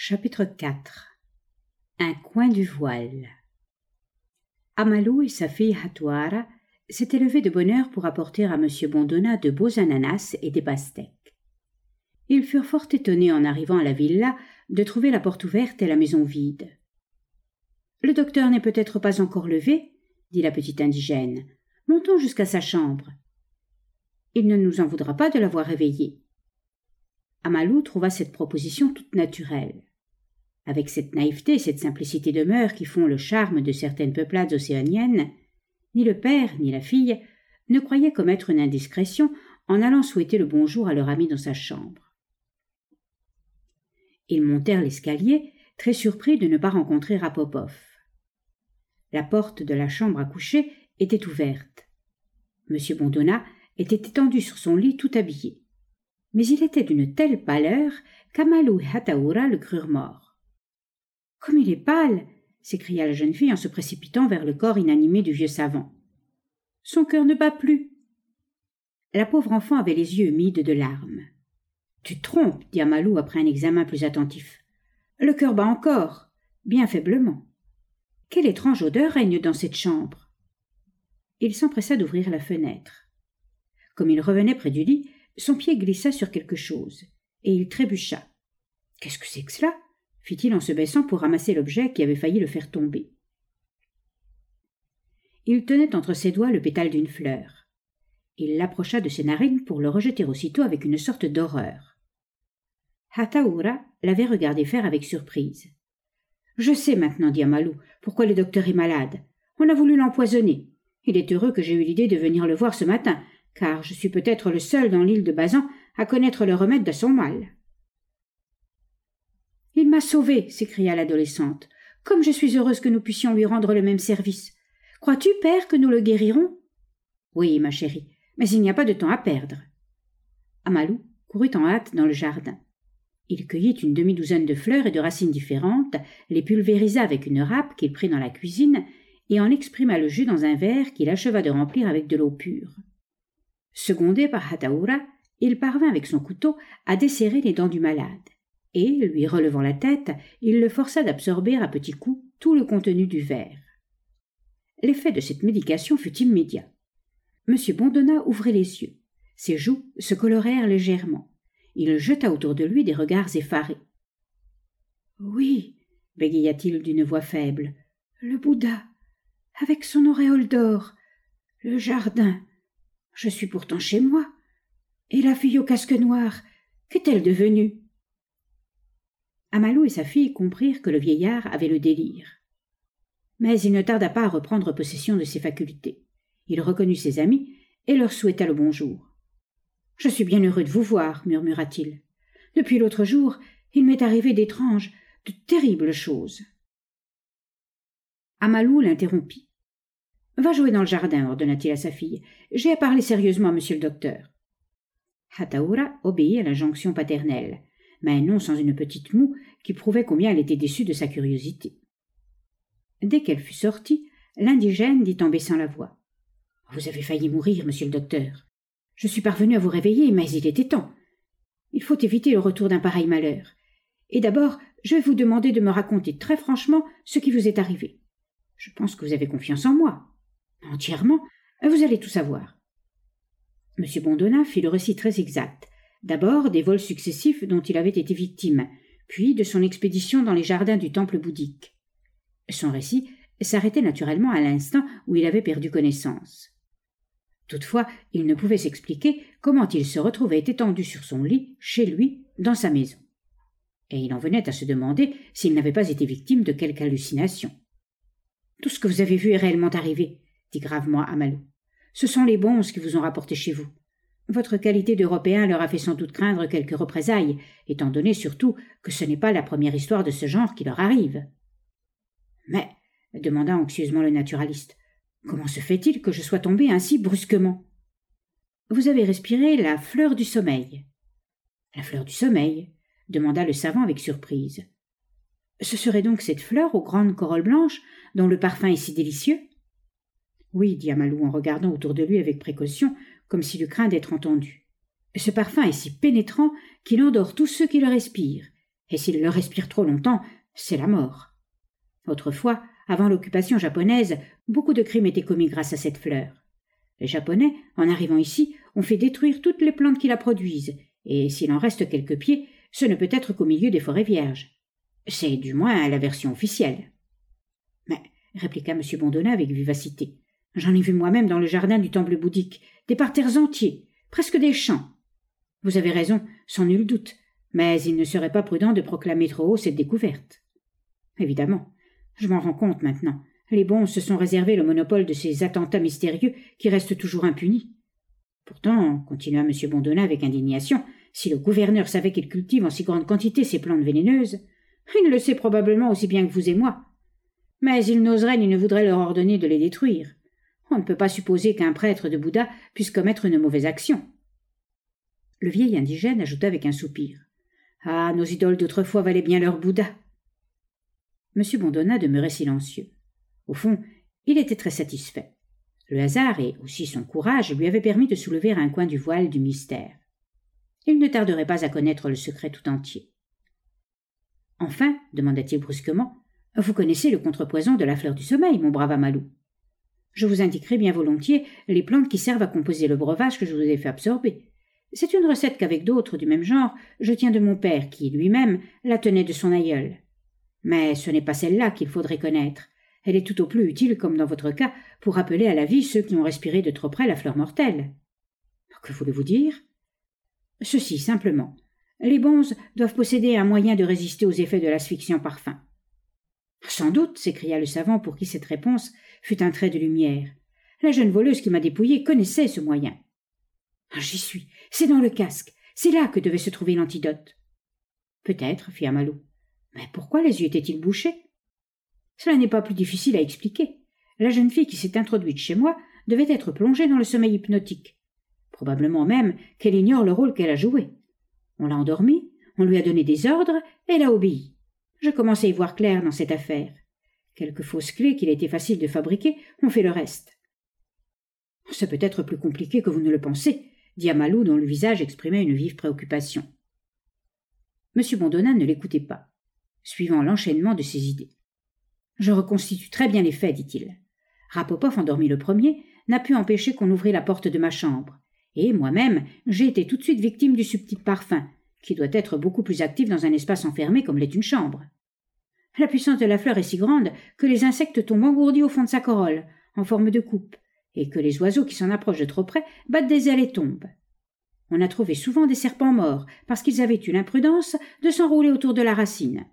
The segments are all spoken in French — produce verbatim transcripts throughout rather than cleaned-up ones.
Chapitre quatre. Un coin du voile. Amalou et sa fille Hatoara s'étaient levés de bonne heure pour apporter à M. Bondona de beaux ananas et des pastèques. Ils furent fort étonnés en arrivant à la villa de trouver la porte ouverte et la maison vide. « Le docteur n'est peut-être pas encore levé, » dit la petite indigène. « Montons jusqu'à sa chambre. » Il ne nous en voudra pas de l'avoir réveillé. Amalou trouva cette proposition toute naturelle. Avec cette naïveté et cette simplicité de mœurs qui font le charme de certaines peuplades océaniennes, ni le père ni la fille ne croyaient commettre une indiscrétion en allant souhaiter le bonjour à leur ami dans sa chambre. Ils montèrent l'escalier, très surpris de ne pas rencontrer Rapopov. La porte de la chambre à coucher était ouverte. M. Bondona était étendu sur son lit tout habillé. Mais il était d'une telle pâleur qu'Amalou et Hataoura le crurent mort. « Comme il est pâle !» s'écria la jeune fille en se précipitant vers le corps inanimé du vieux savant. « Son cœur ne bat plus. » La pauvre enfant avait les yeux humides de larmes. « Tu te trompes, » dit Amalou après un examen plus attentif. « Le cœur bat encore, bien faiblement. Quelle étrange odeur règne dans cette chambre !» Il s'empressa d'ouvrir la fenêtre. Comme il revenait près du lit, son pied glissa sur quelque chose, et il trébucha. « Qu'est-ce que c'est que cela ?» fit-il en se baissant pour ramasser l'objet qui avait failli le faire tomber. Il tenait entre ses doigts le pétale d'une fleur. Il l'approcha de ses narines pour le rejeter aussitôt avec une sorte d'horreur. Hataoura l'avait regardé faire avec surprise. « Je sais maintenant, dit Amalou, pourquoi le docteur est malade. On a voulu l'empoisonner. Il est heureux que j'ai eu l'idée de venir le voir ce matin, car je suis peut-être le seul dans l'île de Bazan à connaître le remède de son mal. » « Il m'a sauvée, s'écria l'adolescente. « Comme je suis heureuse que nous puissions lui rendre le même service. Crois-tu, père, que nous le guérirons ?»« Oui, ma chérie, mais il n'y a pas de temps à perdre. » Amalou courut en hâte dans le jardin. Il cueillit une demi-douzaine de fleurs et de racines différentes, les pulvérisa avec une râpe qu'il prit dans la cuisine et en exprima le jus dans un verre qu'il acheva de remplir avec de l'eau pure. Secondé par Hataoura, il parvint avec son couteau à desserrer les dents du malade. Et, lui relevant la tête, il le força d'absorber à petits coups tout le contenu du verre. L'effet de cette médication fut immédiat. M. Bondona ouvrit les yeux. Ses joues se colorèrent légèrement. Il jeta autour de lui des regards effarés. « Oui, » bégaya-t-il d'une voix faible, « le Bouddha, avec son auréole d'or, le jardin. Je suis pourtant chez moi. Et la fille au casque noir, qu'est-elle devenue ?» Amalou et sa fille comprirent que le vieillard avait le délire. Mais il ne tarda pas à reprendre possession de ses facultés. Il reconnut ses amis et leur souhaita le bonjour. « Je suis bien heureux de vous voir, » murmura-t-il. « Depuis l'autre jour, il m'est arrivé d'étranges, de terribles choses. » Amalou l'interrompit. « Va jouer dans le jardin, » ordonna-t-il à sa fille. « J'ai à parler sérieusement à monsieur le docteur. » Hataoura obéit à l'injonction paternelle, mais non sans une petite moue qui prouvait combien elle était déçue de sa curiosité. Dès qu'elle fut sortie, l'indigène dit en baissant la voix. « Vous avez failli mourir, monsieur le docteur. Je suis parvenu à vous réveiller, mais il était temps. Il faut éviter le retour d'un pareil malheur. Et d'abord, je vais vous demander de me raconter très franchement ce qui vous est arrivé. Je pense que vous avez confiance en moi. Entièrement, vous allez tout savoir. » M. Bondona fit le récit très exact. D'abord des vols successifs dont il avait été victime, puis de son expédition dans les jardins du temple bouddhique. Son récit s'arrêtait naturellement à l'instant où il avait perdu connaissance. Toutefois, il ne pouvait s'expliquer comment il se retrouvait étendu sur son lit, chez lui, dans sa maison. Et il en venait à se demander s'il n'avait pas été victime de quelque hallucination. « Tout ce que vous avez vu est réellement arrivé, » dit gravement Amalou. « Ce sont les bonzes qui vous ont rapporté chez vous. Votre qualité d'Européen leur a fait sans doute craindre quelques représailles, étant donné surtout que ce n'est pas la première histoire de ce genre qui leur arrive. »« Mais, » demanda anxieusement le naturaliste, « comment se fait-il que je sois tombé ainsi brusquement ?»« Vous avez respiré la fleur du sommeil. »« La fleur du sommeil ?» demanda le savant avec surprise. « Ce serait donc cette fleur aux grandes corolles blanches, dont le parfum est si délicieux ?» « Oui, » dit Amalou en regardant autour de lui avec précaution, comme s'il eût craint d'être entendu. « Ce parfum est si pénétrant qu'il endort tous ceux qui le respirent, et s'il le respire trop longtemps, c'est la mort. Autrefois, avant l'occupation japonaise, beaucoup de crimes étaient commis grâce à cette fleur. Les Japonais, en arrivant ici, ont fait détruire toutes les plantes qui la produisent, et s'il en reste quelques pieds, ce ne peut être qu'au milieu des forêts vierges. C'est du moins la version officielle. Mais, répliqua M. Bondona avec vivacité, j'en ai vu moi-même dans le jardin du temple bouddhique, des parterres entiers, presque des champs. Vous avez raison, sans nul doute, mais il ne serait pas prudent de proclamer trop haut cette découverte. Évidemment, je m'en rends compte maintenant. Les bons se sont réservé le monopole de ces attentats mystérieux qui restent toujours impunis. Pourtant, continua M. Bondona avec indignation, si le gouverneur savait qu'il cultive en si grande quantité ces plantes vénéneuses, il le sait probablement aussi bien que vous et moi. Mais il n'oserait ni ne voudrait leur ordonner de les détruire. On ne peut pas supposer qu'un prêtre de Bouddha puisse commettre une mauvaise action. Le vieil indigène ajouta avec un soupir. Ah, nos idoles d'autrefois valaient bien leur Bouddha. M. Bondona demeurait silencieux. Au fond, il était très satisfait. Le hasard et aussi son courage lui avaient permis de soulever un coin du voile du mystère. Il ne tarderait pas à connaître le secret tout entier. « Enfin, demanda-t-il brusquement, vous connaissez le contrepoison de la fleur du sommeil, mon brave Amalou. Je vous indiquerai bien volontiers les plantes qui servent à composer le breuvage que je vous ai fait absorber. C'est une recette qu'avec d'autres du même genre, je tiens de mon père qui, lui-même, la tenait de son aïeul. Mais ce n'est pas celle-là qu'il faudrait connaître. Elle est tout au plus utile, comme dans votre cas, pour rappeler à la vie ceux qui ont respiré de trop près la fleur mortelle. Que voulez-vous dire? Ceci, simplement. Les bonzes doivent posséder un moyen de résister aux effets de l'asphyxie en parfum. Sans doute, s'écria le savant pour qui cette réponse fut un trait de lumière. La jeune voleuse qui m'a dépouillé connaissait ce moyen. J'y suis, c'est dans le casque, c'est là que devait se trouver l'antidote. Peut-être, fit Amalou. Mais pourquoi les yeux étaient-ils bouchés? Cela n'est pas plus difficile à expliquer. La jeune fille qui s'est introduite chez moi devait être plongée dans le sommeil hypnotique. Probablement même qu'elle ignore le rôle qu'elle a joué. On l'a endormie, on lui a donné des ordres, et elle a obéi. Je commence à y voir clair dans cette affaire. Quelques fausses clés qu'il était facile de fabriquer ont fait le reste. C'est peut-être plus compliqué que vous ne le pensez, dit Amalou dont le visage exprimait une vive préoccupation. M. Bondona ne l'écoutait pas, suivant l'enchaînement de ses idées. Je reconstitue très bien les faits, dit-il. Rapopov, endormi le premier, n'a pu empêcher qu'on ouvrît la porte de ma chambre. Et moi-même, j'ai été tout de suite victime du subtil parfum, qui doit être beaucoup plus actif dans un espace enfermé comme l'est une chambre. La puissance de la fleur est si grande que les insectes tombent engourdis au fond de sa corolle, en forme de coupe, et que les oiseaux qui s'en approchent de trop près battent des ailes et tombent. On a trouvé souvent des serpents morts, parce qu'ils avaient eu l'imprudence de s'enrouler autour de la racine.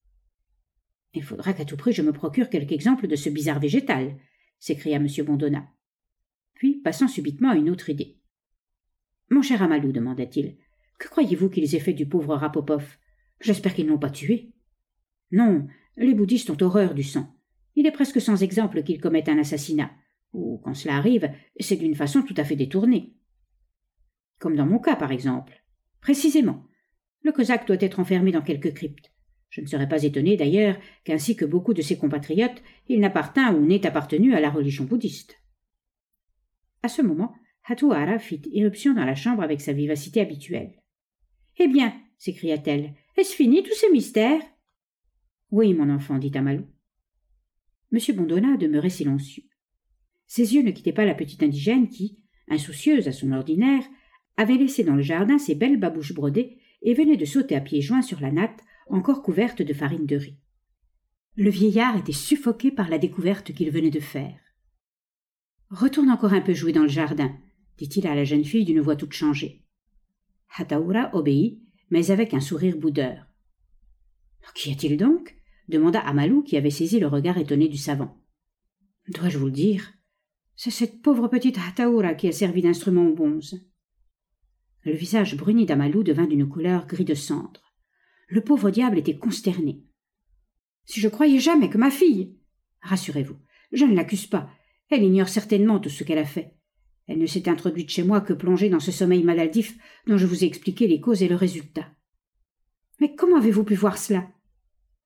Il faudra qu'à tout prix je me procure quelque exemple de ce bizarre végétal, s'écria M. Bondona. Puis, passant subitement à une autre idée. Mon cher Amalou, demanda-t-il, que croyez-vous qu'ils aient fait du pauvre Rapopov? J'espère qu'ils ne l'ont pas tué. Non, les bouddhistes ont horreur du sang. Il est presque sans exemple qu'ils commettent un assassinat, ou, quand cela arrive, c'est d'une façon tout à fait détournée. Comme dans mon cas, par exemple. Précisément. Le cosaque doit être enfermé dans quelque crypte. Je ne serais pas étonné, d'ailleurs, qu'ainsi que beaucoup de ses compatriotes, il n'appartint ou n'ait appartenu à la religion bouddhiste. À ce moment, Hatohara fit irruption dans la chambre avec sa vivacité habituelle. « Eh bien, s'écria-t-elle, est-ce fini tous ces mystères ?»« Oui, mon enfant, dit Amalou. » M. Bondona demeurait silencieux. Ses yeux ne quittaient pas la petite indigène qui, insoucieuse à son ordinaire, avait laissé dans le jardin ses belles babouches brodées et venait de sauter à pieds joints sur la natte, encore couverte de farine de riz. Le vieillard était suffoqué par la découverte qu'il venait de faire. « Retourne encore un peu jouer dans le jardin, » dit-il à la jeune fille d'une voix toute changée. Hataoura obéit, mais avec un sourire boudeur. « Qu'y a-t-il donc ?» demanda Amalou, qui avait saisi le regard étonné du savant. « Dois-je vous le dire? C'est cette pauvre petite Hataoura qui a servi d'instrument aux bonzes. » Le visage bruni d'Amalou devint d'une couleur gris de cendre. Le pauvre diable était consterné. « Si je croyais jamais que ma fille... » »« Rassurez-vous, je ne l'accuse pas. Elle ignore certainement tout ce qu'elle a fait. Elle ne s'est introduite chez moi que plongée dans ce sommeil maladif dont je vous ai expliqué les causes et le résultat. Mais comment avez-vous pu voir cela? Regardez. »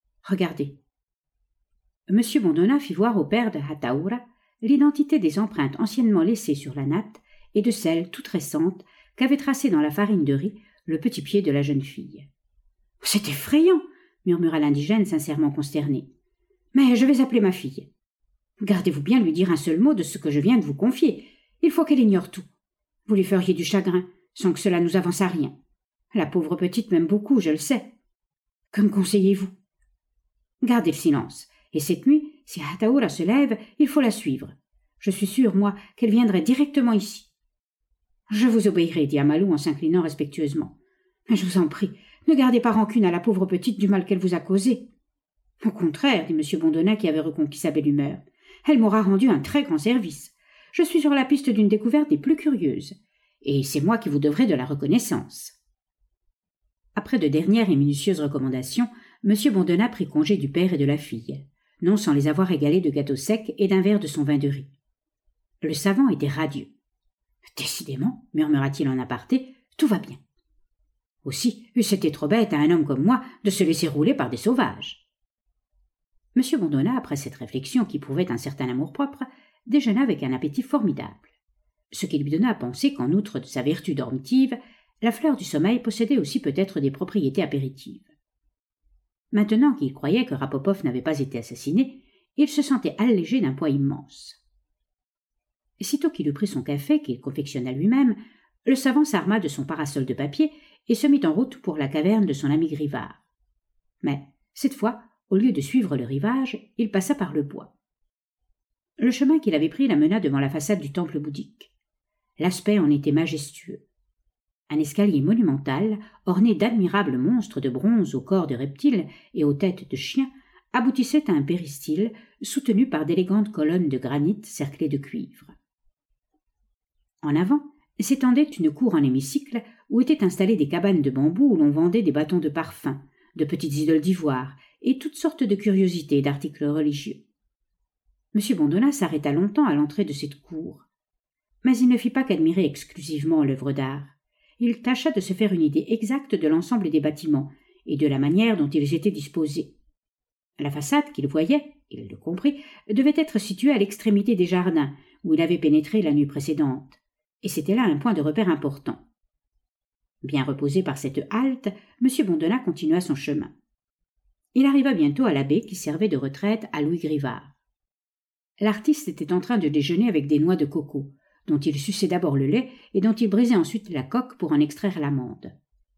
M. Bondona fit voir au père de Hataoura l'identité des empreintes anciennement laissées sur la natte et de celles toutes récentes qu'avait tracées dans la farine de riz le petit pied de la jeune fille. C'est effrayant, murmura l'indigène sincèrement consterné. Mais je vais appeler ma fille. Gardez-vous bien de lui dire un seul mot de ce que je viens de vous confier. Il faut qu'elle ignore tout. Vous lui feriez du chagrin, sans que cela nous avance à rien. La pauvre petite m'aime beaucoup, je le sais. Que me conseillez-vous? Gardez le silence, et cette nuit, si Hataoura se lève, il faut la suivre. Je suis sûre, moi, qu'elle viendrait directement ici. Je vous obéirai, dit Amalou en s'inclinant respectueusement. Mais je vous en prie, ne gardez pas rancune à la pauvre petite du mal qu'elle vous a causé. Au contraire, dit M. Bondona qui avait reconquis sa belle humeur, elle m'aura rendu un très grand service. Je suis sur la piste d'une découverte des plus curieuses, et c'est moi qui vous devrai de la reconnaissance. Après de dernières et minutieuses recommandations, M. Bondona prit congé du père et de la fille, non sans les avoir égalés de gâteaux secs et d'un verre de son vin de riz. Le savant était radieux. « Décidément, murmura-t-il en aparté, tout va bien. Aussi, c'était trop bête à un homme comme moi de se laisser rouler par des sauvages. » M. Bondona, après cette réflexion qui prouvait un certain amour-propre, déjeuna avec un appétit formidable, ce qui lui donna à penser qu'en outre de sa vertu dormitive, la fleur du sommeil possédait aussi peut-être des propriétés apéritives. Maintenant qu'il croyait que Rapopov n'avait pas été assassiné, il se sentait allégé d'un poids immense. Et sitôt qu'il eut pris son café, qu'il confectionna lui-même, le savant s'arma de son parasol de papier et se mit en route pour la caverne de son ami Grivard. Mais, cette fois, au lieu de suivre le rivage, il passa par le bois. Le chemin qu'il avait pris l'amena devant la façade du temple bouddhique. L'aspect en était majestueux. Un escalier monumental, orné d'admirables monstres de bronze aux corps de reptiles et aux têtes de chiens, aboutissait à un péristyle soutenu par d'élégantes colonnes de granit cerclées de cuivre. En avant s'étendait une cour en hémicycle où étaient installées des cabanes de bambou où l'on vendait des bâtons de parfum, de petites idoles d'ivoire et toutes sortes de curiosités et d'articles religieux. M. Bondona s'arrêta longtemps à l'entrée de cette cour. Mais il ne fit pas qu'admirer exclusivement l'œuvre d'art. Il tâcha de se faire une idée exacte de l'ensemble des bâtiments et de la manière dont ils étaient disposés. La façade qu'il voyait, il le comprit, devait être située à l'extrémité des jardins où il avait pénétré la nuit précédente, et c'était là un point de repère important. Bien reposé par cette halte, M. Bondona continua son chemin. Il arriva bientôt à la baie qui servait de retraite à Louis Grivard. L'artiste était en train de déjeuner avec des noix de coco, dont il suçait d'abord le lait et dont il brisait ensuite la coque pour en extraire l'amande.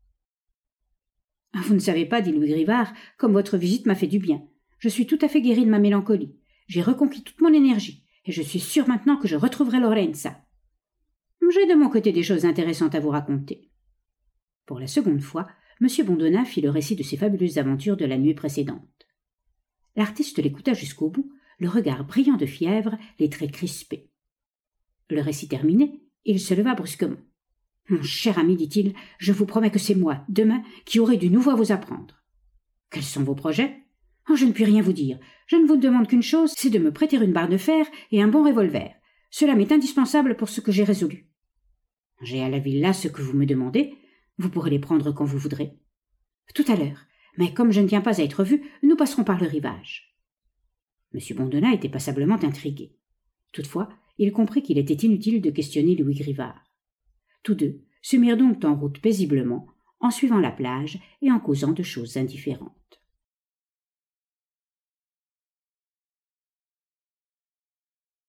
« Vous ne savez pas, dit Louis Grivard, comme votre visite m'a fait du bien. Je suis tout à fait guéri de ma mélancolie. J'ai reconquis toute mon énergie, et je suis sûr maintenant que je retrouverai Lorenza. J'ai de mon côté des choses intéressantes à vous raconter. » Pour la seconde fois, M. Bondona fit le récit de ses fabuleuses aventures de la nuit précédente. L'artiste l'écouta jusqu'au bout, le regard brillant de fièvre, les traits crispés. Le récit terminé, il se leva brusquement. « Mon cher ami, dit-il, je vous promets que c'est moi, demain, qui aurai du nouveau à vous apprendre. »« Quels sont vos projets ? » ?»« Oh, je ne puis rien vous dire. Je ne vous demande qu'une chose, c'est de me prêter une barre de fer et un bon revolver. Cela m'est indispensable pour ce que j'ai résolu. »« J'ai à la villa ce que vous me demandez. Vous pourrez les prendre quand vous voudrez. »« Tout à l'heure. Mais comme je ne tiens pas à être vu, nous passerons par le rivage. » M. Bondona était passablement intrigué. Toutefois, il comprit qu'il était inutile de questionner Louis Grivard. Tous deux se mirent donc en route paisiblement, en suivant la plage et en causant de choses indifférentes.